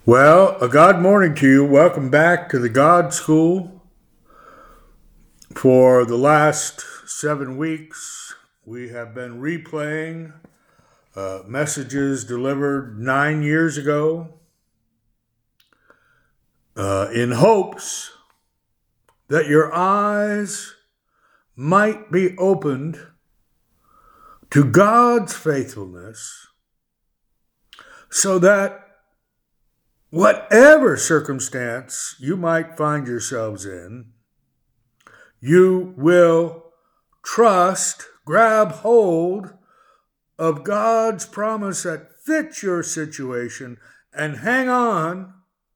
Well, a God morning to you. Welcome back to the God School. For the last 7 weeks, we have been replaying messages delivered 9 years ago in hopes that your eyes might be opened to God's faithfulness so that whatever circumstance you might find yourselves in, you will trust, grab hold of God's promise that fits your situation and hang on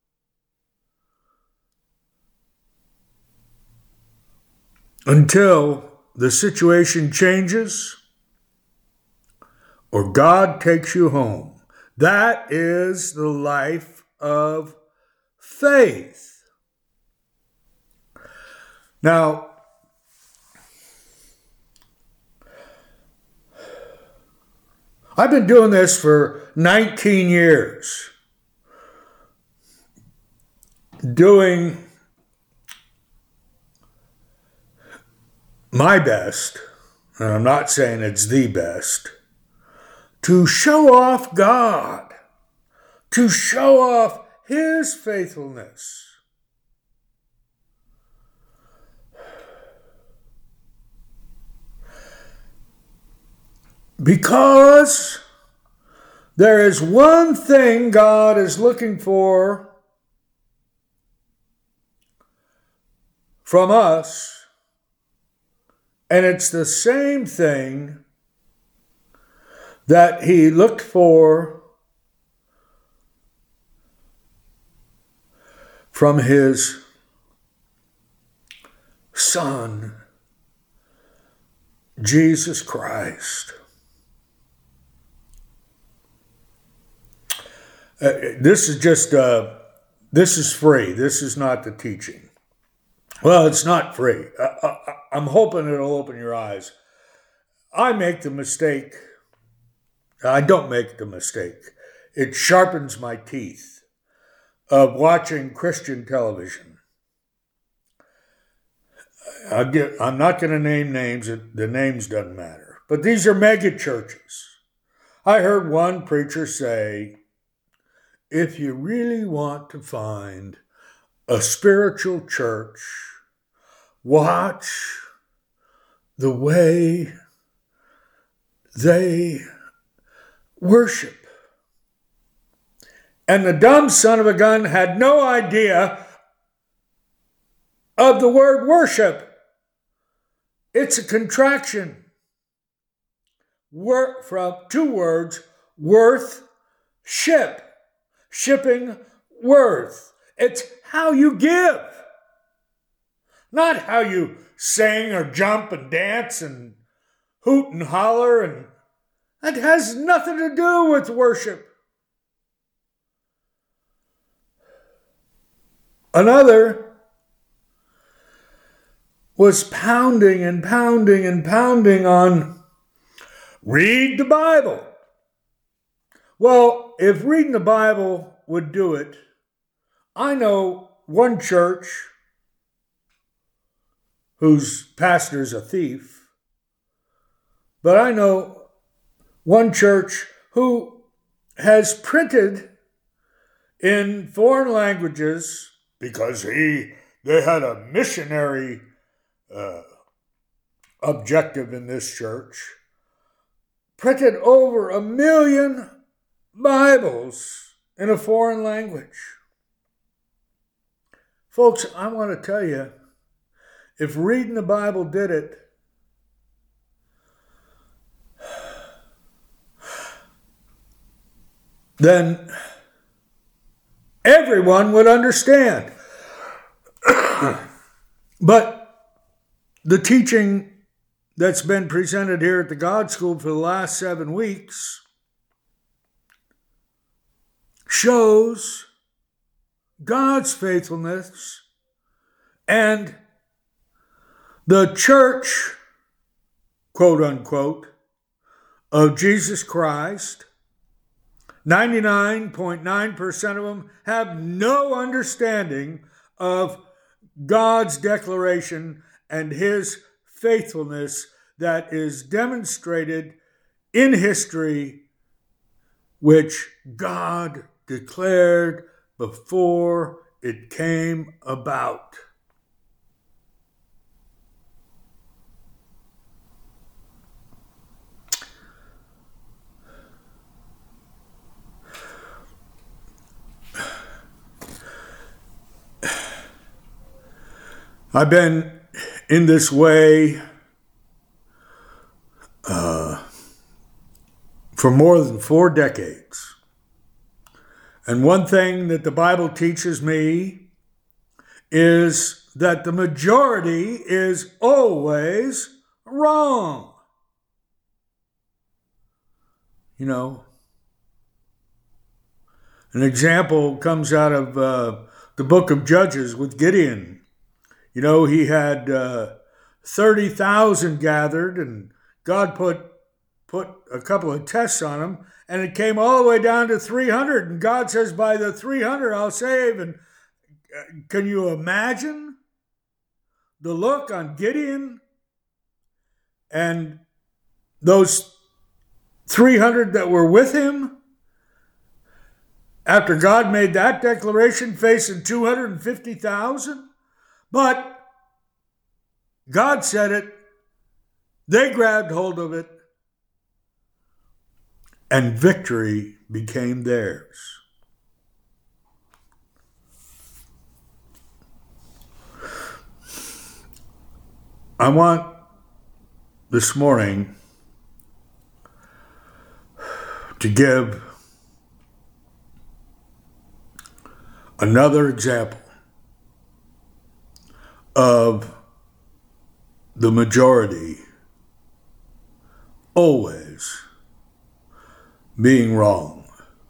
until the situation changes or God takes you home. That is the life of faith. Now, I've been doing this for 19 years, doing my best, and I'm not saying it's the best, to show off God, to show off His faithfulness. Because there is one thing God is looking for from us, and it's the same thing that He looked for from His Son, Jesus Christ. This is free. This is not the teaching. Well, it's not free. I'm hoping it'll open your eyes. I make the mistake. I don't make the mistake. It sharpens my teeth of watching Christian television. I'm not going to name names. The names doesn't matter. But these are mega churches. I heard one preacher say, if you really want to find a spiritual church, watch the way they worship. And the dumb son of a gun had no idea of the word worship. It's a contraction from 2 words, worth, ship. Shipping worth. It's how you give. Not how you sing or jump and dance and hoot and holler. And that has nothing to do with worship. Another was pounding and pounding and pounding on read the Bible. Well, if reading the Bible would do it, I know one church whose pastor's a thief, but I know one church who has printed in foreign languages, because they had a missionary objective in this church, printed over 1 million Bibles in a foreign language. Folks, I want to tell you, if reading the Bible did it, then everyone would understand. But the teaching that's been presented here at the God School for the last 7 weeks shows God's faithfulness and the church, quote unquote, of Jesus Christ 99.9% of them have no understanding of God's declaration and his faithfulness that is demonstrated in history, which God declared before it came about. I've been in this way for more than 4 decades. And one thing that the Bible teaches me is that the majority is always wrong. You know, an example comes out of the book of Judges with Gideon. You know, he had 30,000 gathered, and God put a couple of tests on him, and it came all the way down to 300. And God says, by the 300, I'll save. And can you imagine the look on Gideon and those 300 that were with him after God made that declaration, facing 250,000? But God said it, they grabbed hold of it, and victory became theirs. I want this morning to give another example of the majority always being wrong.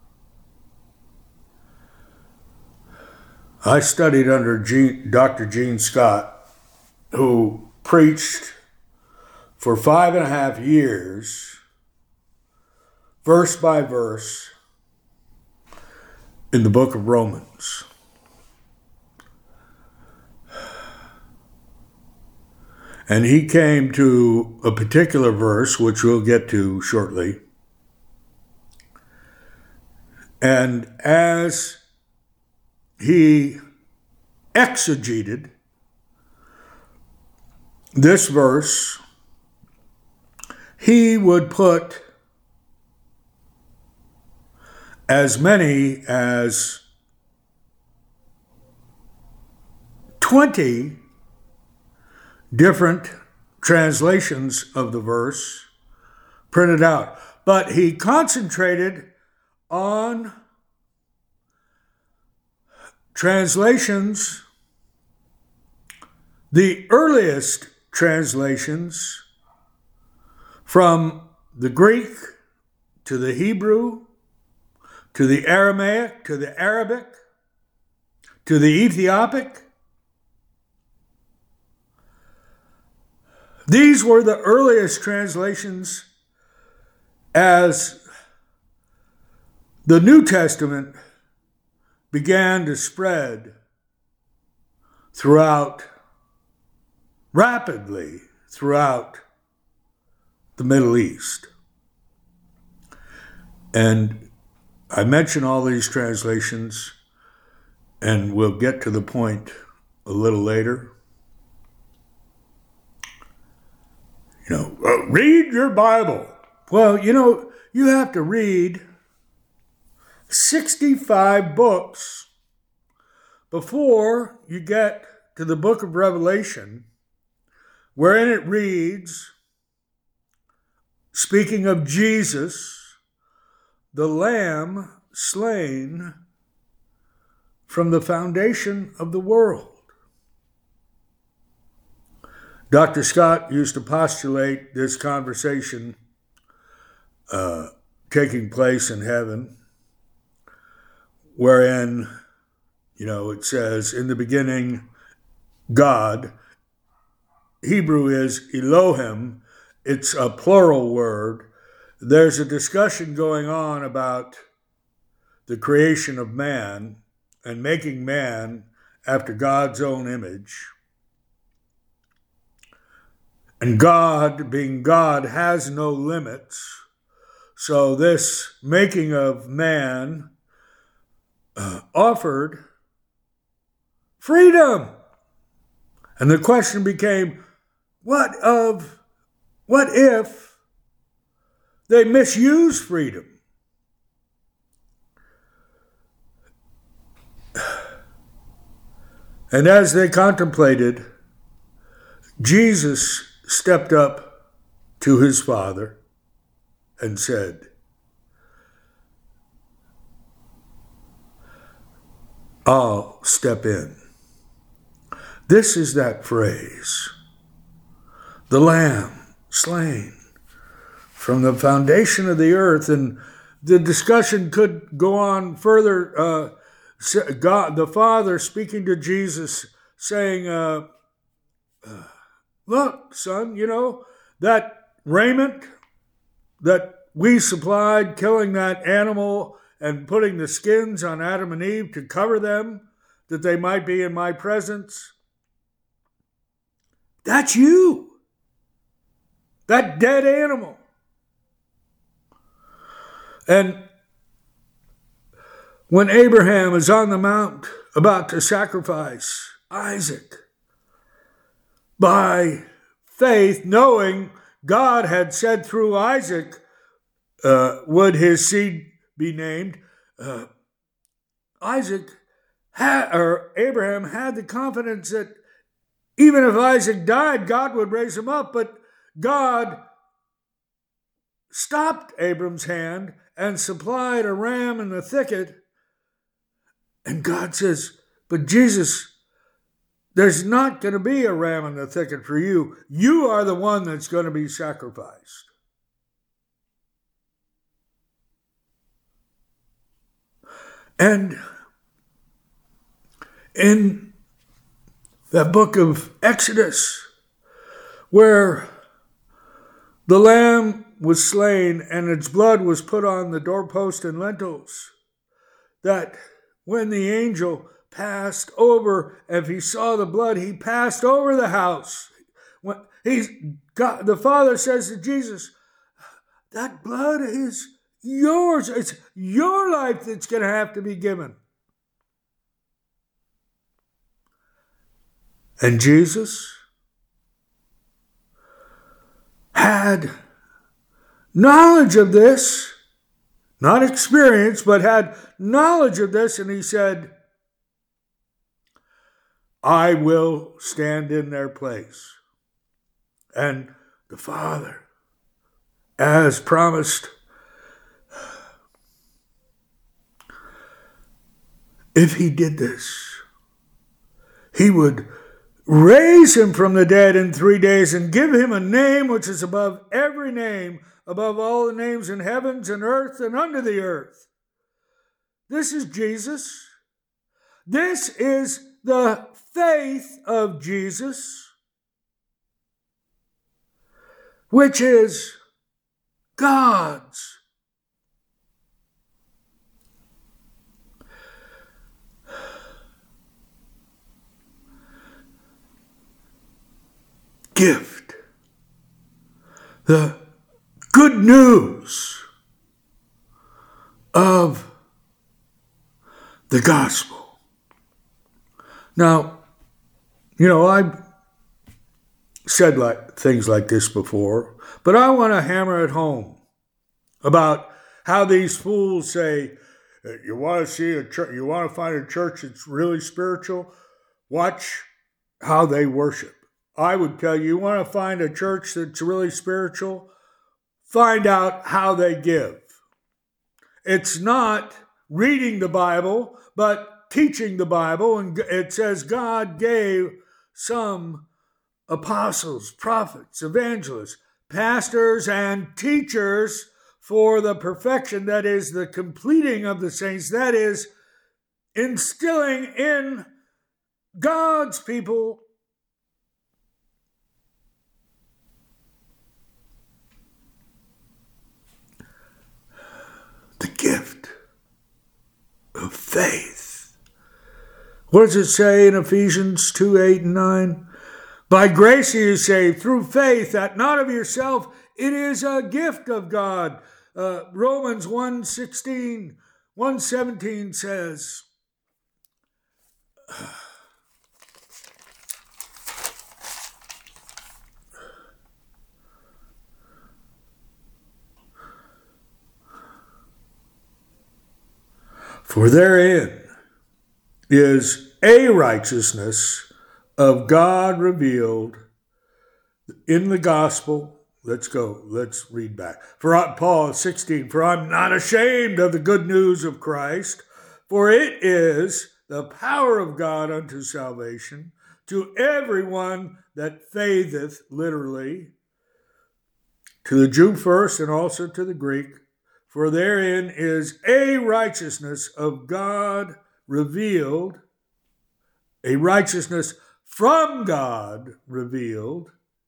I studied under Dr. Gene Scott, who preached for 5.5 years, verse by verse, in the book of Romans. And he came to a particular verse, which we'll get to shortly. And as he exegeted this verse, he would put as many as 20 different translations of the verse printed out. But he concentrated on translations, the earliest translations from the Greek to the Hebrew, to the Aramaic, to the Arabic, to the Ethiopic. These were the earliest translations as the New Testament began to spread rapidly throughout the Middle East. And I mention all these translations, and we'll get to the point a little later. Read your Bible. Well, you have to read 65 books before you get to the book of Revelation, wherein it reads, speaking of Jesus, the Lamb slain from the foundation of the world. Dr. Scott used to postulate this conversation taking place in heaven, wherein, it says, in the beginning, God. Hebrew is Elohim. It's a plural word. There's a discussion going on about the creation of man and making man after God's own image. And God, being God, has no limits. So this making of man offered freedom. And the question became, what if they misuse freedom? And as they contemplated, Jesus stepped up to his Father and said, I'll step in. This is that phrase, the Lamb slain from the foundation of the earth. And the discussion could go on further. God, the Father speaking to Jesus, saying, look, son, that raiment that we supplied, killing that animal and putting the skins on Adam and Eve to cover them, that they might be in my presence. That's you. That dead animal. And when Abraham is on the mount about to sacrifice Isaac, by faith, knowing God had said through Isaac would his seed be named, Abraham had the confidence that even if Isaac died, God would raise him up. But God stopped Abram's hand and supplied a ram in the thicket. And God says, but Jesus, there's not going to be a ram in the thicket for you. You are the one that's going to be sacrificed. And in the book of Exodus, where the lamb was slain and its blood was put on the doorpost and lintels, that when the angel passed over, if he saw the blood, he passed over the house. When the Father says to Jesus, that blood is yours. It's your life that's going to have to be given. And Jesus had knowledge of this, not experience, but had knowledge of this, and he said, I will stand in their place. And the Father, as promised, if he did this, he would raise him from the dead in 3 days and give him a name which is above every name, above all the names in heavens and earth and under the earth. This is Jesus. This is the faith of Jesus, which is God's. Gift. The good news of the gospel. Now, I've said things like this before, but I want to hammer it home about how these fools say, you want to see a church, you want to find a church that's really spiritual? Watch how they worship. I would tell you, you want to find a church that's really spiritual? Find out how they give. It's not reading the Bible, but teaching the Bible. And it says God gave some apostles, prophets, evangelists, pastors, and teachers for the perfection, that is, the completing of the saints, that is, instilling in God's people the gift of faith. What does it say in Ephesians 2, 8 and 9? By grace you are saved through faith, that not of yourself, it is a gift of God. Romans 1:16, 1:17 says, for therein is a righteousness of God revealed in the gospel. Let's go. Let's read back. Paul 16, for I'm not ashamed of the good news of Christ, for it is the power of God unto salvation to everyone that faitheth, literally, to the Jew first and also to the Greek, for therein is a righteousness of God revealed, a righteousness from God revealed,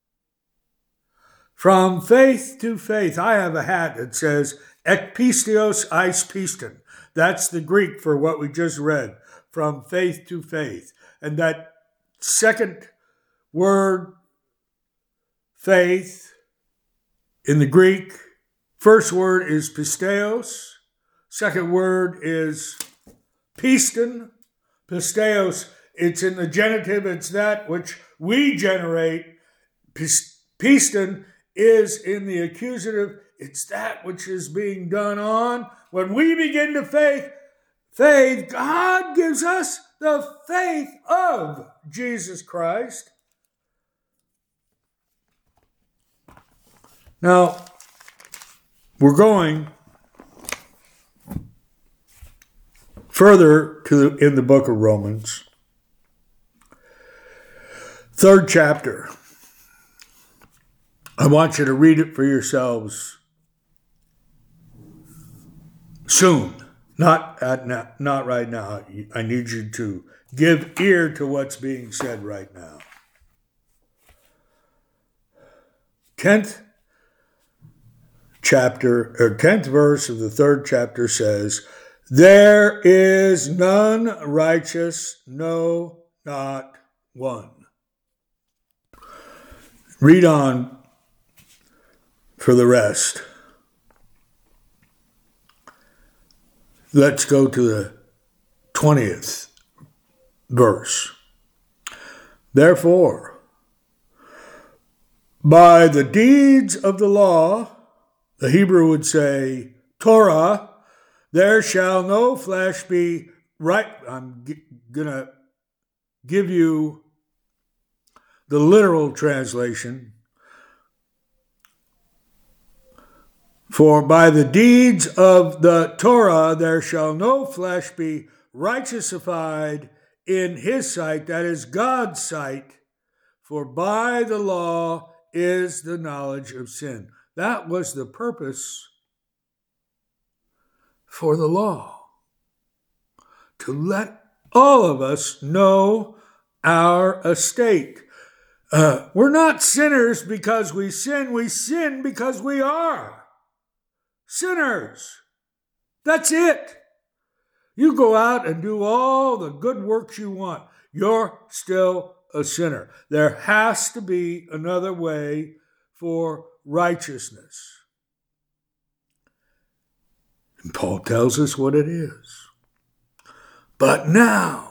from faith to faith. I have a hat that says ekpisteos eis piston. That's the Greek for what we just read, from faith to faith. And that second word, faith, in the Greek, first word is pisteos, second word is piston. Pisteos, it's in the genitive, it's that which we generate. Piston is in the accusative, it's that which is being done on. When we begin to faith, God gives us the faith of Jesus Christ. Now, we're going further in the book of Romans, 3rd chapter. I want you to read it for yourselves soon, not right now. I need you to give ear to what's being said right now. 10th verse of the 3rd chapter says, there is none righteous, no, not one. Read on for the rest. Let's go to the 20th verse. Therefore, by the deeds of the law, the Hebrew would say, Torah, there shall no flesh be right. I'm going to give you the literal translation. For by the deeds of the Torah there shall no flesh be righteousified in his sight, that is God's sight, for by the law is the knowledge of sin. That was the purpose for the law, to let all of us know our estate. We're not sinners because we sin because we are sinners. That's it. You go out and do all the good works you want. You're still a sinner. There has to be another way for righteousness. And Paul tells us what it is. But now,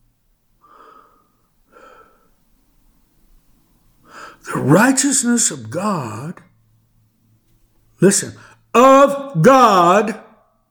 the righteousness of God, listen, of God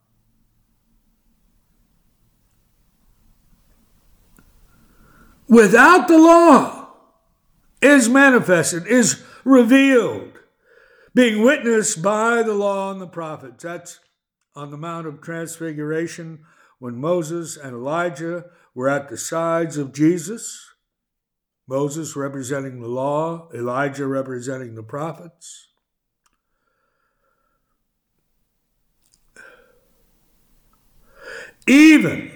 without the law is manifested, is revealed, being witnessed by the law and the prophets. That's on the Mount of Transfiguration when Moses and Elijah were at the sides of Jesus. Moses representing the law, Elijah representing the prophets. Even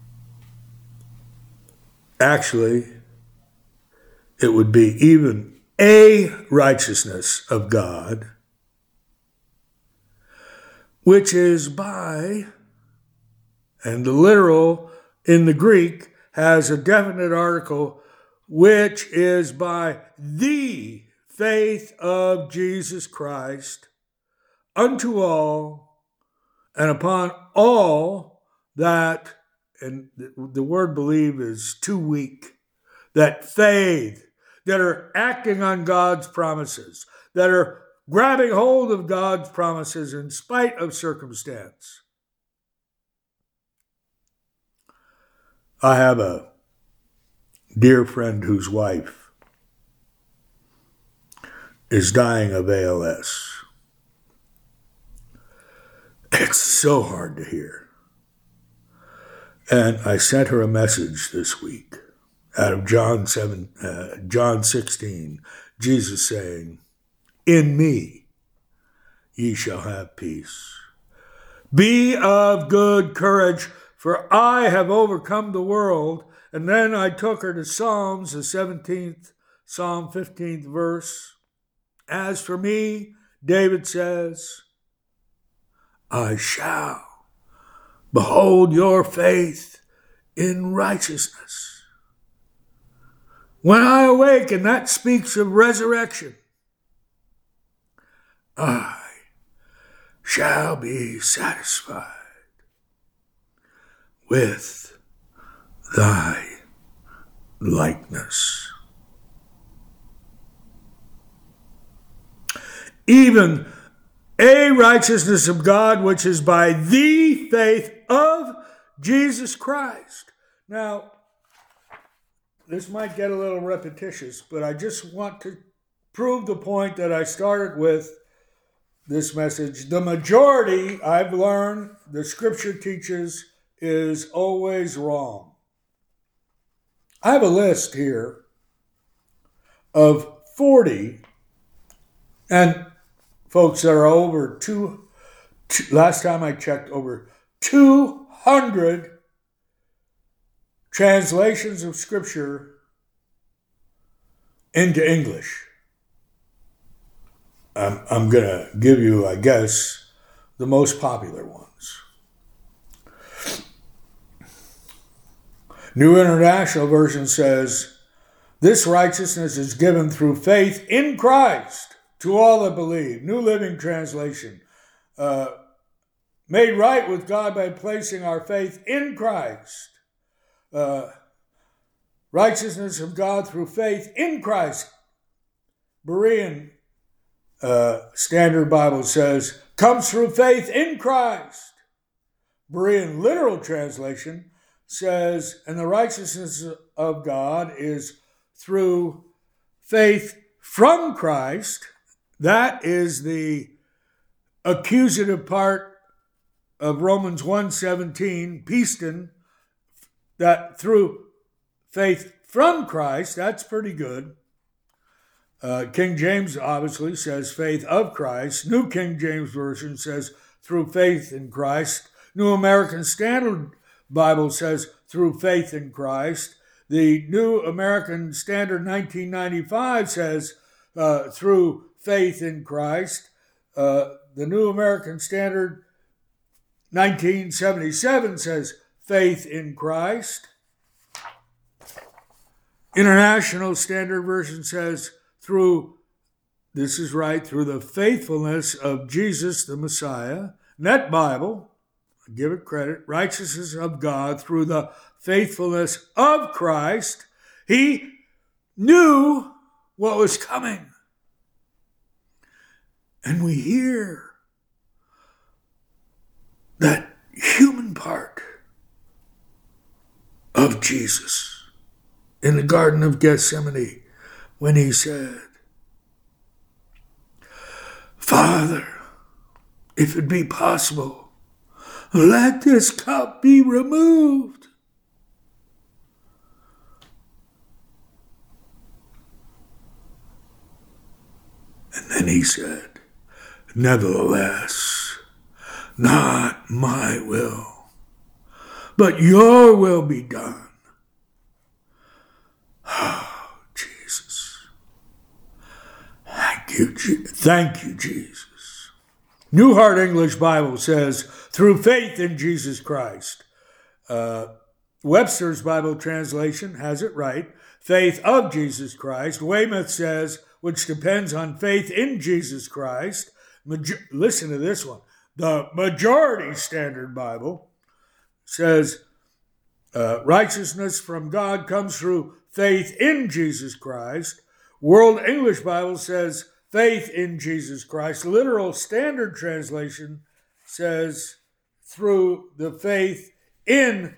actually, it would be even a righteousness of God, which is by, and the literal in the Greek has a definite article, which is by the faith of Jesus Christ unto all and upon all that, and the word believe is too weak, that faith, that are acting on God's promises, that are grabbing hold of God's promises in spite of circumstance. I have a dear friend whose wife is dying of ALS. It's so hard to hear. And I sent her a message this week out of John 16, Jesus saying, "In me ye shall have peace. Be of good courage, for I have overcome the world." And then I took her to Psalms, the 17th, Psalm 15th verse. As for me, David says, I shall behold your faith in righteousness. When I awaken, that speaks of resurrection. I shall be satisfied with thy likeness. Even a righteousness of God, which is by the faith of Jesus Christ. Now, this might get a little repetitious, but I just want to prove the point that I started with this message. The majority, I've learned, the scripture teaches, is always wrong. I have a list here of 40, and folks, there are over last time I checked, over 200 translations of scripture into English. I'm going to give you, I guess, the most popular ones. New International Version says, this righteousness is given through faith in Christ to all that believe. New Living Translation, made right with God by placing our faith in Christ. Righteousness of God through faith in Christ. Berean Standard Bible says, comes through faith in Christ. Berean Literal Translation says, and the righteousness of God is through faith from Christ. That is the accusative part of Romans 1:17, piston, that through faith from Christ. That's pretty good. King James obviously says faith of Christ. New King James Version says through faith in Christ. New American Standard Bible says through faith in Christ. The New American Standard 1995 says through faith in Christ. The New American Standard 1977 says faith in Christ. International Standard Version says through, this is right, through the faithfulness of Jesus the Messiah. Net Bible, I give it credit, righteousness of God through the faithfulness of Christ. He knew what was coming. And we hear that human part of Jesus in the Garden of Gethsemane when he said, Father, if it be possible, let this cup be removed. And then he said, nevertheless, not my will, but your will be done. Oh, Jesus. Thank you, Jesus. New Heart English Bible says, through faith in Jesus Christ. Webster's Bible translation has it right. Faith of Jesus Christ. Weymouth says, which depends on faith in Jesus Christ. Listen to this one. The Majority Standard Bible says, righteousness from God comes through faith in Jesus Christ. World English Bible says, faith in Jesus Christ. Literal Standard Translation says, through the faith in,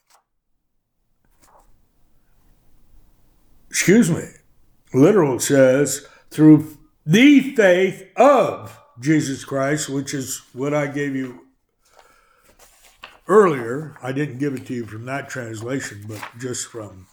literal says, through the faith of Jesus Christ, which is what I gave you earlier. I didn't give it to you from that translation, but just from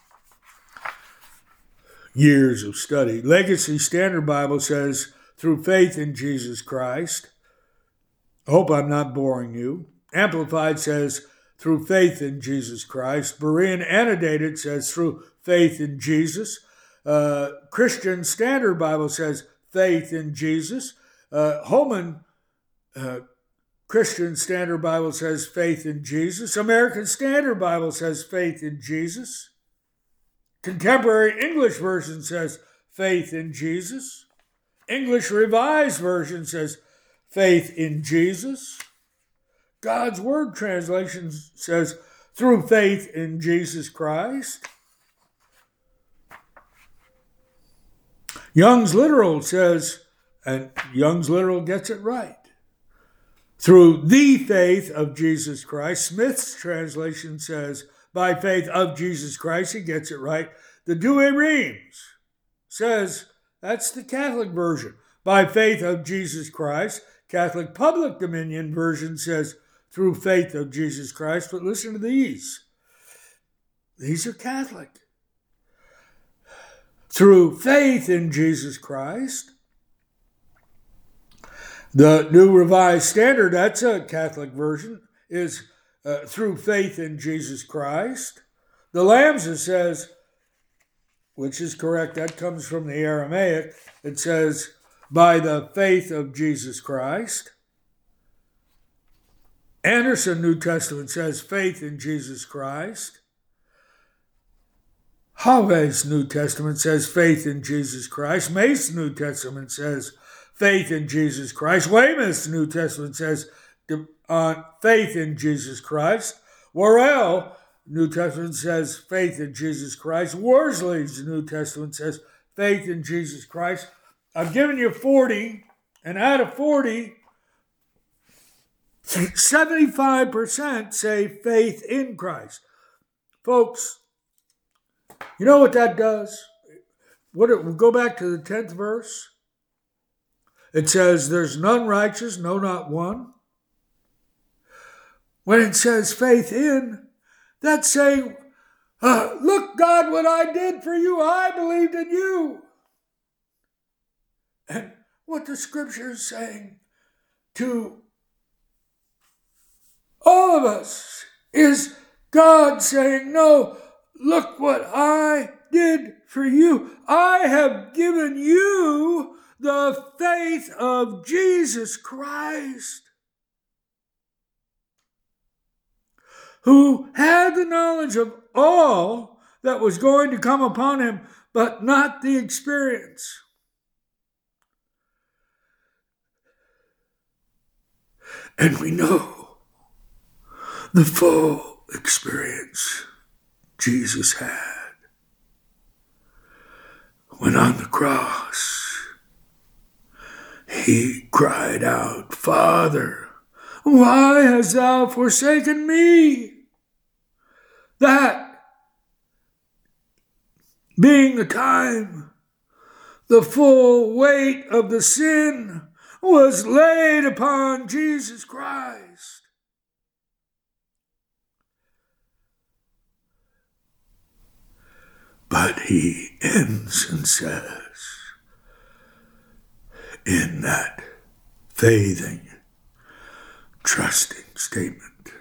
years of study. Legacy Standard Bible says, through faith in Jesus Christ. I hope I'm not boring you. Amplified says, through faith in Jesus Christ. Berean Annotated says, through faith in Jesus. Christian Standard Bible says, faith in Jesus. Holman Christian Standard Bible says, faith in Jesus. American Standard Bible says, faith in Jesus. Contemporary English Version says, faith in Jesus. English Revised Version says, faith in Jesus. God's Word Translation says, through faith in Jesus Christ. Young's Literal says, and Young's Literal gets it right, through the faith of Jesus Christ. Smith's translation says, by faith of Jesus Christ. He gets it right. The Douay Rheims says, that's the Catholic version, by faith of Jesus Christ. Catholic Public Dominion version says, through faith of Jesus Christ. But listen to these. These are Catholic. Through faith in Jesus Christ. The New Revised Standard, that's a Catholic version, is through faith in Jesus Christ. The Lambda says, which is correct, that comes from the Aramaic, it says, by the faith of Jesus Christ. Anderson New Testament says, faith in Jesus Christ. Have's New Testament says, faith in Jesus Christ. Mace's New Testament says, faith in Jesus Christ. Weymouth's New Testament says, faith in Jesus Christ. Worrell New Testament says, faith in Jesus Christ. Worsley's New Testament says, faith in Jesus Christ. I've given you 40, and out of 40, 75% say faith in Christ. Folks, you know what that does? Go back to the 10th verse. It says, there's none righteous, no, not one. When it says faith in, that's saying, look, God, what I did for you, I believed in you. And what the scripture is saying to all of us is God saying, no, look what I did for you. I have given you the faith of Jesus Christ, who had the knowledge of all that was going to come upon him, but not the experience. And we know the full experience Jesus had when on the cross he cried out, Father, why hast thou forsaken me? That being the time, the full weight of the sin was laid upon Jesus Christ. But he ends and says, in that faithing, trusting statement,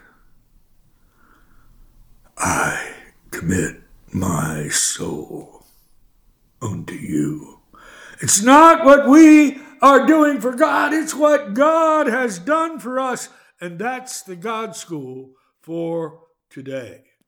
I commit my soul unto you. It's not what we are doing for God, it's what God has done for us. And that's the God School for today.